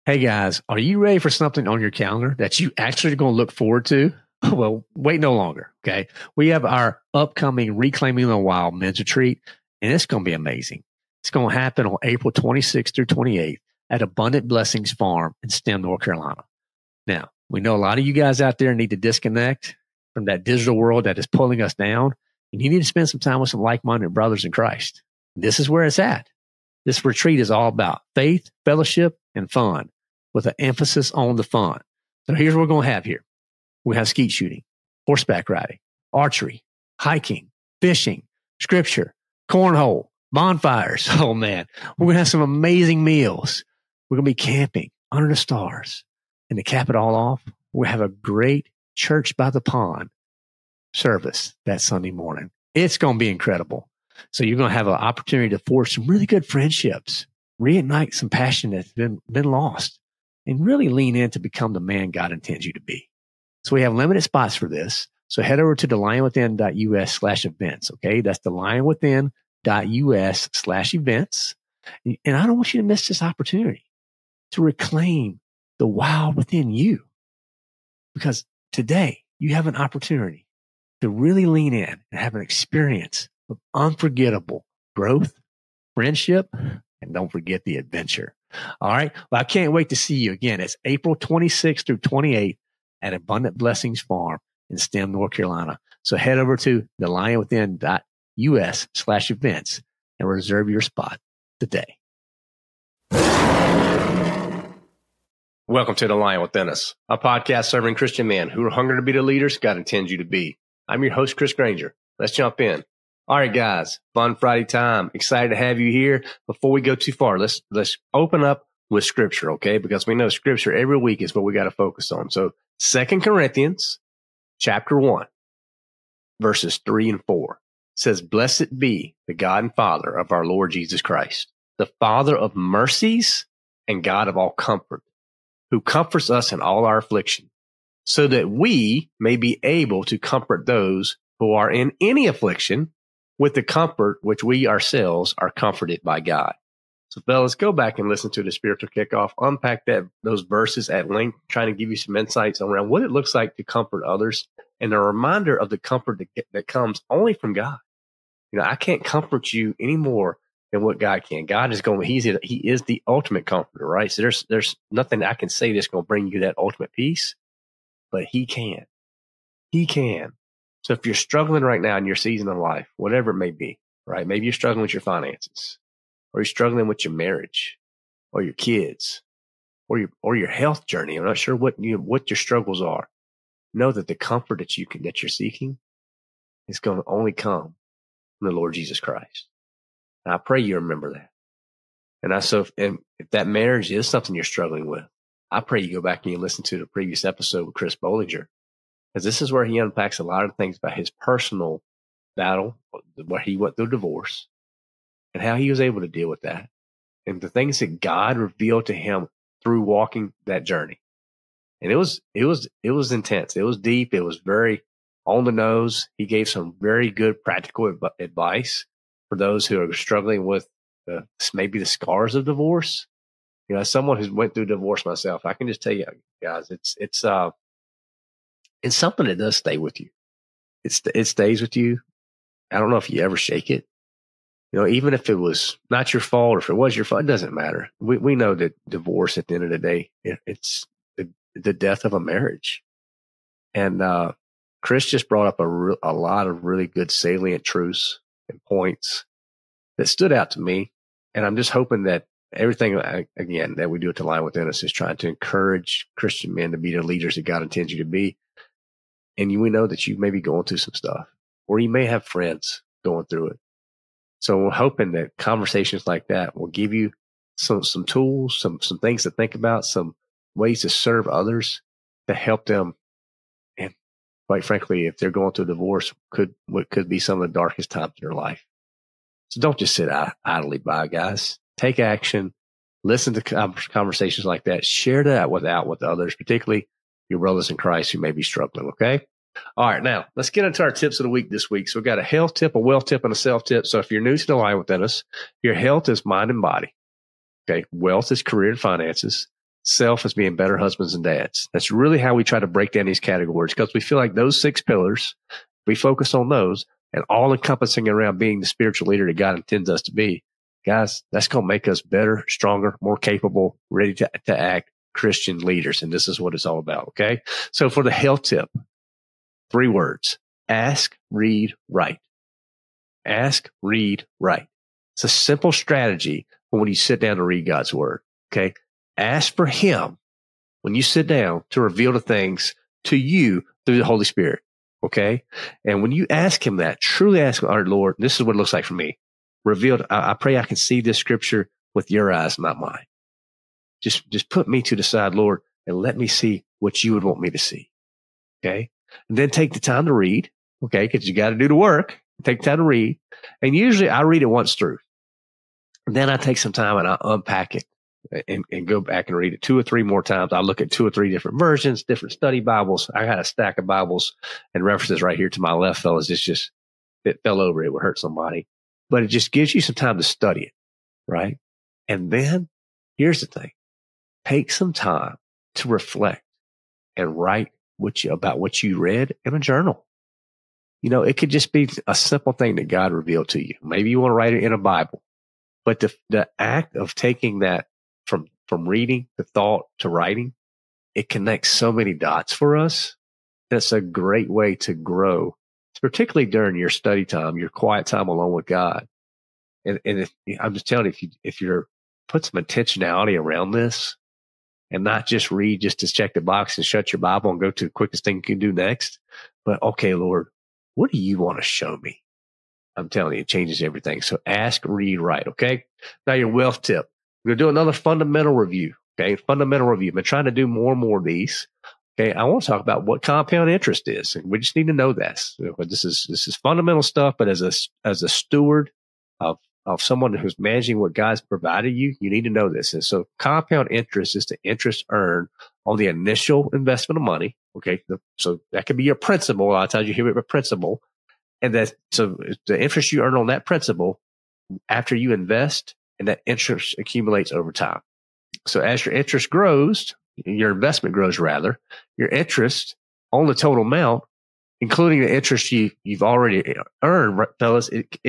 Hey guys, are you ready for something on your calendar that you actually are going to look forward to? Well, wait no longer. Okay. We have our upcoming Reclaiming the Wild men's retreat, and it's going to be amazing. It's going to happen on April 26th through 28th at Abundant Blessings Farm in Stem, North Carolina. Now, we know a lot of you guys out there need to disconnect from that digital world that is pulling us down, and you need to spend some time with some like-minded brothers in Christ. This is where it's at. This retreat is all about faith, fellowship, and fun, with an emphasis on the fun. So here's what we're going to have here. We have skeet shooting, horseback riding, archery, hiking, fishing, scripture, cornhole, bonfires. Oh man, we're going to have some amazing meals. We're going to be camping under the stars. And to cap it all off, we have a great church by the pond service that Sunday morning. It's going to be incredible. So you're going to have an opportunity to forge some really good friendships, reignite some passion that's been lost, and really lean in to become the man God intends you to be. So we have limited spots for this. So head over to thelionwithin.us/events. Okay. That's thelionwithin.us/events. And I don't want you to miss this opportunity to reclaim the wild within you, because today you have an opportunity to really lean in and have an experience of unforgettable growth, friendship, and don't forget the adventure. All right. Well, I can't wait to see you again. It's April 26th through 28th at Abundant Blessings Farm in Stem, North Carolina. So head over to thelionwithin.us/events and reserve your spot today. Welcome to The Lion Within Us, a podcast serving Christian men who are hungry to be the leaders God intends you to be. I'm your host, Chris Granger. Let's jump in. All right, guys, fun Friday time. Excited to have you here. Before we go too far, let's open up with scripture, okay? Because we know scripture every week is what we got to focus on. So 2 Corinthians chapter 1, verses 3 and 4 says, "Blessed be the God and Father of our Lord Jesus Christ, the Father of mercies and God of all comfort, who comforts us in all our affliction, so that we may be able to comfort those who are in any affliction with the comfort which we ourselves are comforted by God." So, fellas, go back and listen to the spiritual kickoff, unpack those verses at length, trying to give you some insights around what it looks like to comfort others, and a reminder of the comfort that comes only from God. You know, I can't comfort you any more than what God can. God is He is the ultimate comforter, right? So there's nothing I can say that's going to bring you that ultimate peace, but He can. He can. So if you're struggling right now in your season of life, whatever it may be, right? Maybe you're struggling with your finances, or you're struggling with your marriage, or your kids, or your health journey. I'm not sure what your struggles are. Know that the comfort that you're seeking is going to only come from the Lord Jesus Christ. And I pray you remember that. And if that marriage is something you're struggling with, I pray you go back and you listen to the previous episode with Chris Bollinger, because this is where he unpacks a lot of things about his personal battle, where he went through divorce, and how he was able to deal with that, and the things that God revealed to him through walking that journey. And it was intense. It was deep. It was very on the nose. He gave some very good practical advice for those who are struggling with maybe the scars of divorce. You know, as someone who's went through divorce myself, I can just tell you guys, it's something that does stay with you. It stays with you. I don't know if you ever shake it. You know, even if it was not your fault or if it was your fault, it doesn't matter. We know that divorce at the end of the day, it's the death of a marriage. And Chris just brought up a lot of really good salient truths and points that stood out to me. And I'm just hoping that everything, again, that we do at The Lion Within Us is trying to encourage Christian men to be the leaders that God intends you to be. And we know that you may be going through some stuff, or you may have friends going through it. So we're hoping that conversations like that will give you some tools, some things to think about, some ways to serve others to help them. And quite frankly, if they're going through a divorce, what could be some of the darkest times in their life. So don't just sit idly by, guys. Take action. Listen to conversations like that. Share that with others, particularly your brothers in Christ who may be struggling, okay? All right, now let's get into our tips of the week this week. So we've got a health tip, a wealth tip, and a self tip. So if you're new to The Lion Within Us, your health is mind and body. Okay, wealth is career and finances. self as being better husbands and dads. That's really how we try to break down these categories, because we feel like those 6 pillars, we focus on those and all encompassing around being the spiritual leader that God intends us to be. Guys, that's going to make us better, stronger, more capable, ready to act Christian leaders. And this is what it's all about. Okay. So for the health tip, 3 words: ask, read, write. Ask, read, write. It's a simple strategy for when you sit down to read God's word. Okay. Ask for him when you sit down to reveal the things to you through the Holy Spirit. Okay. And when you ask him that, truly ask, all right, Lord, this is what it looks like for me. Revealed. I pray I can see this scripture with your eyes, not mine. Just put me to the side, Lord, and let me see what you would want me to see. Okay. And then take the time to read. Okay. Cause you got to do the work. Take the time to read. And usually I read it once through. And then I take some time and I unpack it. And go back and read it 2 or 3 more times. I look at 2 or 3 different versions, different study Bibles. I got a stack of Bibles and references right here to my left, fellas. It fell over. It would hurt somebody, but it just gives you some time to study it. Right. And then here's the thing. Take some time to reflect and write about what you read in a journal. You know, it could just be a simple thing that God revealed to you. Maybe you want to write it in a Bible, but the act of taking that from reading to thought to writing, it connects so many dots for us. That's a great way to grow, particularly during your study time, your quiet time alone with God. And I'm just telling you, if you're put some intentionality around this and not just read just to check the box and shut your Bible and go to the quickest thing you can do next, but okay, Lord, what do you want to show me? I'm telling you, it changes everything. So ask, read, write. Okay. Now your wealth tip. We're going to do another fundamental review. Okay. Fundamental review. I've been trying to do more and more of these. Okay. I want to talk about what compound interest is. And we just need to know this. This is fundamental stuff, but as a steward of someone who's managing what God's provided you, you need to know this. And so compound interest is the interest earned on the initial investment of money. Okay. So that could be your principal. A lot of times you hear it, a principal. And so the interest you earn on that principal after you invest, and that interest accumulates over time. So as your interest grows, your investment grows rather, your interest on the total amount, including the interest you've already earned, fellas,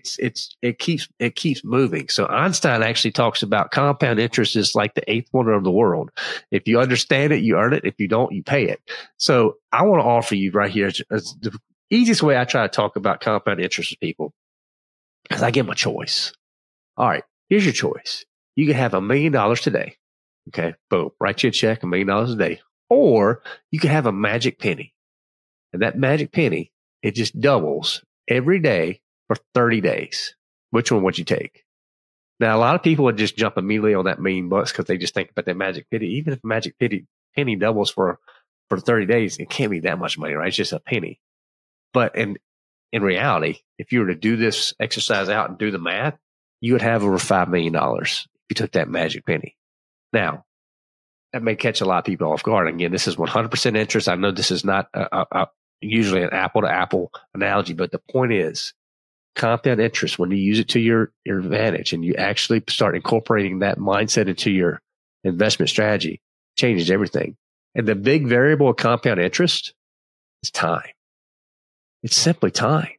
it keeps moving. So Einstein actually talks about compound interest is like the 8th wonder of the world. If you understand it, you earn it. If you don't, you pay it. So I want to offer you right here as the easiest way I try to talk about compound interest with people, because I give them a choice. All right. Here's your choice. You can have $1 million today. Okay. Boom. Write you a check, $1 million a day. Or you can have a magic penny. And that magic penny, it just doubles every day for 30 days. Which one would you take? Now, a lot of people would just jump immediately on that $1 million because they just think about that magic penny. Even if the magic penny doubles for 30 days, it can't be that much money, right? It's just a penny. But in reality, if you were to do this exercise out and do the math, you would have over $5 million if you took that magic penny. Now, that may catch a lot of people off guard. Again, this is 100% interest. I know this is not usually an apple to apple analogy, but the point is compound interest, when you use it to your advantage and you actually start incorporating that mindset into your investment strategy, changes everything. And the big variable of compound interest is time. It's simply time.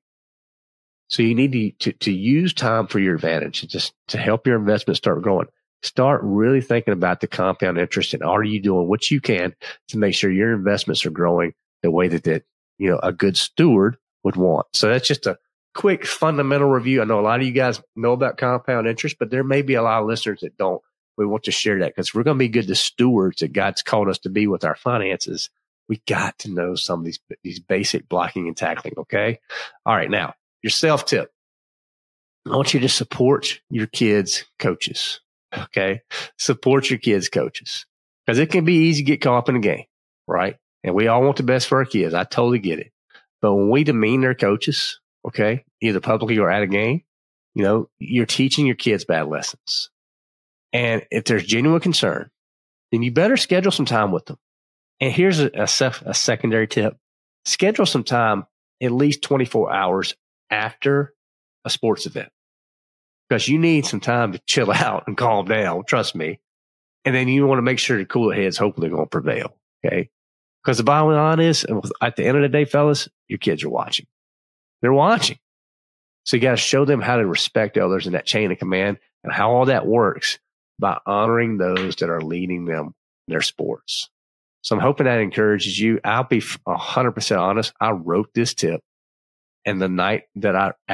So you need to use time for your advantage, just to help your investment start growing. Start really thinking about the compound interest, and are you doing what you can to make sure your investments are growing the way that a good steward would want. So that's just a quick fundamental review. I know a lot of you guys know about compound interest, but there may be a lot of listeners that don't. We want to share that because we're going to be good stewards that God's called us to be with our finances. We got to know some of these basic blocking and tackling. Okay. All right. Now, your self tip. I want you to support your kids' coaches. Okay. Support your kids' coaches, because it can be easy to get caught up in a game, right? And we all want the best for our kids. I totally get it. But when we demean their coaches, okay, either publicly or at a game, you're teaching your kids bad lessons. And if there's genuine concern, then you better schedule some time with them. And here's a secondary tip. Schedule some time at least 24 hours after a sports event, because you need some time to chill out and calm down. Trust me. And then you want to make sure the cooler heads hopefully going to prevail. Okay. Because the bottom line is, at the end of the day, fellas, your kids are watching. They're watching. So you got to show them how to respect others in that chain of command and how all that works by honoring those that are leading them in their sports. So I'm hoping that encourages you. I'll be 100% honest. I wrote this tip, and the night that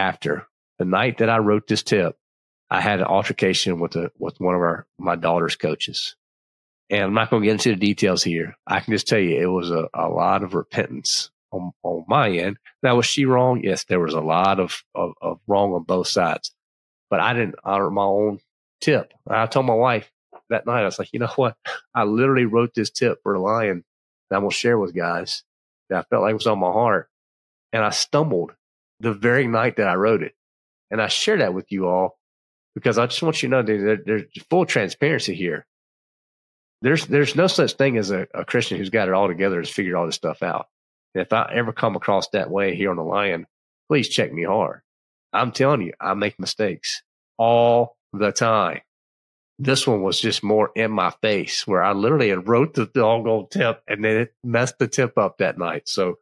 I wrote this tip, I had an altercation with one of my daughter's coaches. And I'm not going to get into the details here. I can just tell you it was a lot of repentance on my end. Now, was she wrong? Yes, there was a lot of wrong on both sides. But I didn't honor my own tip. I told my wife that night, I was like, you know what? I literally wrote this tip for the Lion that I'm going to share with guys that I felt like was on my heart. And I stumbled the very night that I wrote it. And I share that with you all because I just want you to know there's full transparency here. There's no such thing as a Christian who's got it all together, has figured all this stuff out. And if I ever come across that way here on the Lion, please check me hard. I'm telling you, I make mistakes all the time. This one was just more in my face, where I literally had wrote the doggone tip and then it messed the tip up that night. So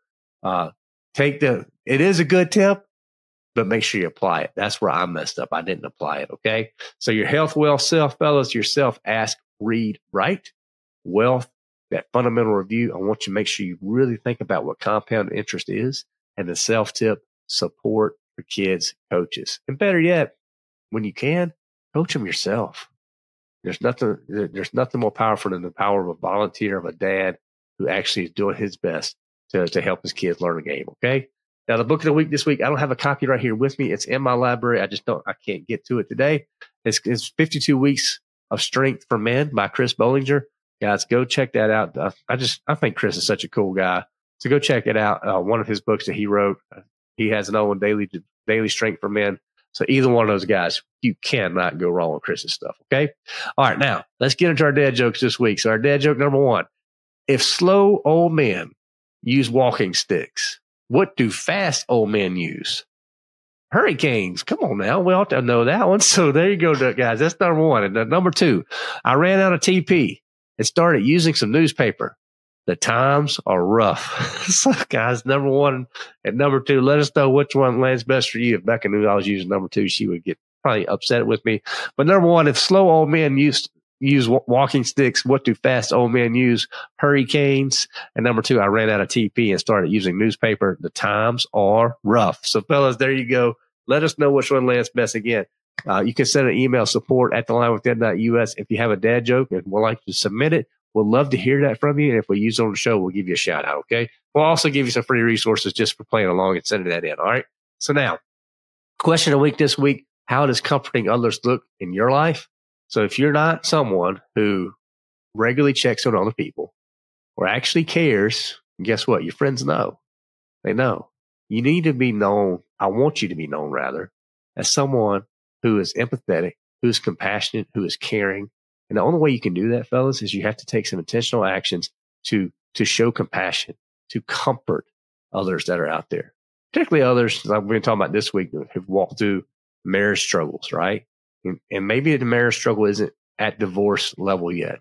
it is a good tip, but make sure you apply it. That's where I messed up. I didn't apply it. Okay. So your health, wealth, self, fellas, yourself, ask, read, write, wealth, that fundamental review. I want you to make sure you really think about what compound interest is, and the self tip, support for kids, coaches. And better yet, when you can, coach them yourself. There's nothing more powerful than the power of a volunteer, of a dad who actually is doing his best to help his kids learn a game. Okay. Now, the book of the week this week, I don't have a copy right here with me. It's in my library. I can't get to it today. It's 52 Weeks of Strength for Men by Chris Bollinger. Guys, go check that out. I think Chris is such a cool guy. So go check it out. One of his books that he wrote, he has another one, Daily Strength for Men. So either one of those guys, you cannot go wrong with Chris's stuff. Okay. All right. Now let's get into our dad jokes this week. So our dad joke number one: if slow old men use walking sticks, what do fast old men use? Hurricanes. Come on now. We ought to know that one. So there you go, guys. That's number one. And number two, I ran out of TP and started using some newspaper. The times are rough. So, guys, number one and number two, let us know which one lands best for you. If Becca knew I was using number two, she would get probably upset with me. But number one, if slow old men use walking sticks, what do fast old men use? Hurricanes. And number two, I ran out of TP and started using newspaper. The times are rough. So, fellas, there you go. Let us know which one lands best. Again, you can send an email, support@thelinewithdad.us, if you have a dad joke and would like to submit it. We'll love to hear that from you. And if we use it on the show, we'll give you a shout out. Okay. We'll also give you some free resources just for playing along and sending that in. All right. So now, question of the week this week: how does comforting others look in your life? So if you're not someone who regularly checks on other people or actually cares, guess what? Your friends know. They know. You need to be known. I want you to be known, rather, as someone who is empathetic, who is compassionate, who is caring. And the only way you can do that, fellas, is you have to take some intentional actions to show compassion, to comfort others that are out there, particularly others like we've been talking about this week who've walked through marriage struggles, right? And maybe the marriage struggle isn't at divorce level yet,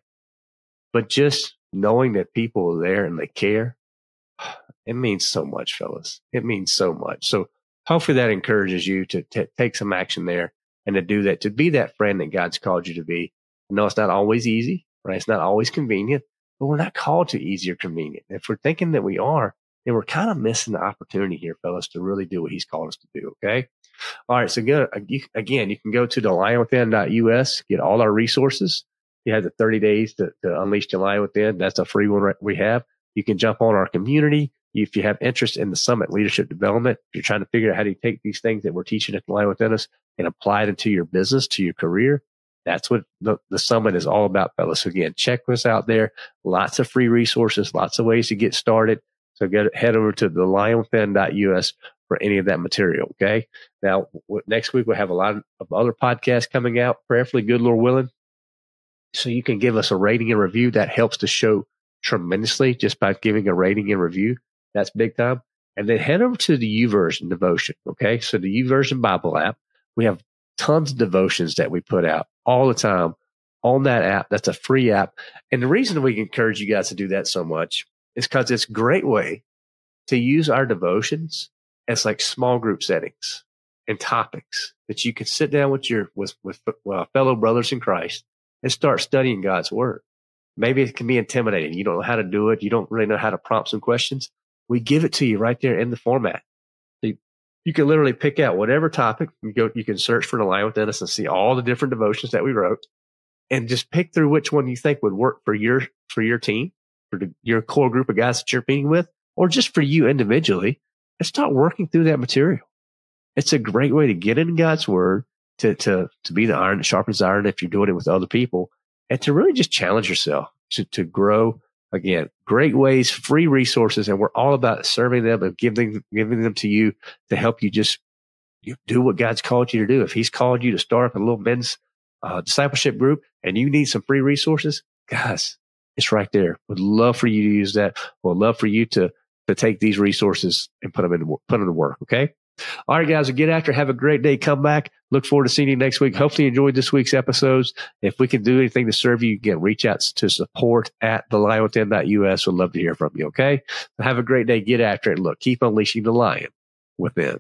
but just knowing that people are there and they care, it means so much, fellas. It means so much. So hopefully that encourages you to take some action there and to do that, to be that friend that God's called you to be. No, it's not always easy, right? It's not always convenient, but we're not called to easy or convenient. If we're thinking that we are, then we're kind of missing the opportunity here, fellas, to really do what he's called us to do. Okay. All right. So you can go to thelionwithin.us, get all our resources. You have the 30 days to unleash the Lion Within. That's a free one we have. You can jump on our community. If you have interest in the Summit Leadership Development, if you're trying to figure out how to take these things that we're teaching at the Lion Within us and apply it into your business, to your career, that's what the Summit is all about, fellas. So again, check us out there. Lots of free resources, lots of ways to get started. So head over to thelionwithin.us for any of that material. Okay. Now, next week we'll have a lot of other podcasts coming out, prayerfully, good Lord willing. So you can give us a rating and review. That helps the show tremendously just by giving a rating and review. That's big time. And then head over to the YouVersion devotion. Okay. So the YouVersion Bible app, we have tons of devotions that we put out all the time on that app. That's a free app. And the reason we encourage you guys to do that so much is because it's a great way to use our devotions as like small group settings and topics that you can sit down with fellow brothers in Christ and start studying God's word. Maybe it can be intimidating. You don't know how to do it. You don't really know how to prompt some questions. We give it to you right there in the format. You can literally pick out whatever topic. You can search for The Lion Within Us and see all the different devotions that we wrote, and just pick through which one you think would work for your team, your core group of guys that you're meeting with, or just for you individually, and start working through that material. It's a great way to get into God's word, to be the iron that sharpens iron if you're doing it with other people, and to really just challenge yourself to grow. Again, great ways, free resources, and we're all about serving them and giving them to you to help you just do what God's called you to do. If He's called you to start up a little men's discipleship group and you need some free resources, guys, it's right there. Would love for you to use that. Would love for you to take these resources and put them to work. Okay. All right, guys, get after. Have a great day. Come back. Look forward to seeing you next week. Hopefully you enjoyed this week's episodes. If we can do anything to serve you, again, reach out to support@thelionwithin.us. We'd love to hear from you. Okay. Have a great day. Get after it. Look, keep unleashing the lion within.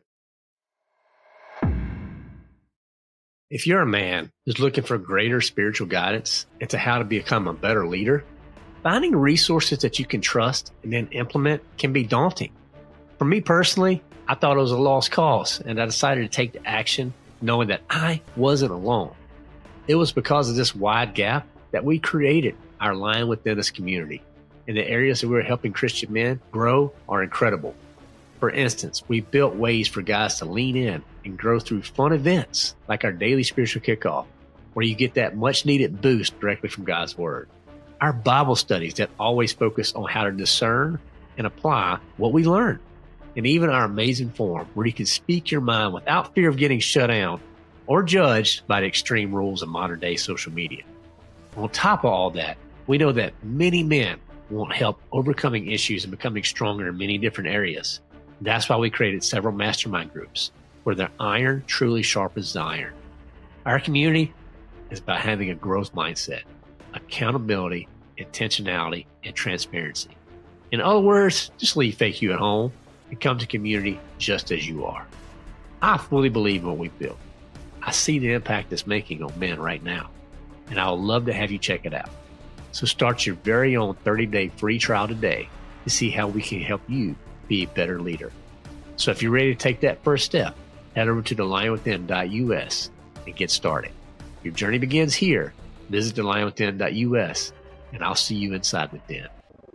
If you're a man who's looking for greater spiritual guidance into how to become a better leader, finding resources that you can trust and then implement can be daunting. For me personally, I thought it was a lost cause, and I decided to take the action knowing that I wasn't alone. It was because of this wide gap that we created our Lion Within Us community. And the areas that we were helping Christian men grow are incredible. For instance, we built ways for guys to lean in and grow through fun events like our daily spiritual kickoff, where you get that much needed boost directly from God's word. Our Bible studies that always focus on how to discern and apply what we learn. And even our amazing forum where you can speak your mind without fear of getting shut down or judged by the extreme rules of modern day social media. On top of all that, we know that many men want help overcoming issues and becoming stronger in many different areas. That's why we created several mastermind groups where their iron truly sharpens iron. Our community is about having a growth mindset, accountability, intentionality, and transparency. In other words, just leave fake you at home and come to community just as you are. I fully believe in what we've built. I see the impact it's making on men right now, and I would love to have you check it out. So start your very own 30-day free trial today to see how we can help you be a better leader. So if you're ready to take that first step, head over to thelionwithin.us and get started. Your journey begins here. Visit thelionwithin.us, and I'll see you inside the den.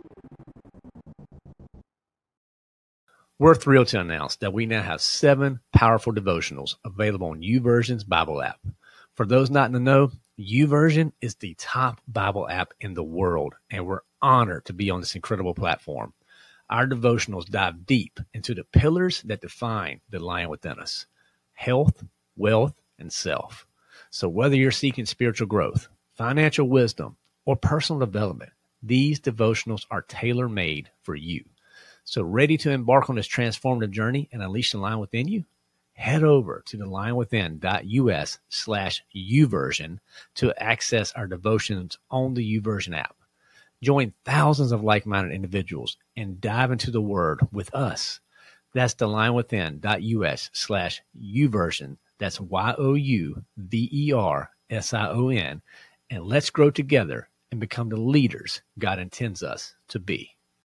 We're thrilled to announce that we now have 7 powerful devotionals available on YouVersion's Bible app. For those not in the know, YouVersion is the top Bible app in the world, and we're honored to be on this incredible platform. Our devotionals dive deep into the pillars that define the Lion Within Us: health, wealth, and self. So whether you're seeking spiritual growth, financial wisdom, or personal development, these devotionals are tailor-made for you. So ready to embark on this transformative journey and unleash the lion within you? Head over to thelionwithin.us/YouVersion to access our devotions on the YouVersion app. Join thousands of like-minded individuals and dive into the Word with us. That's thelionwithin.us/YouVersion. That's YOUVERSION. And let's grow together and become the leaders God intends us to be.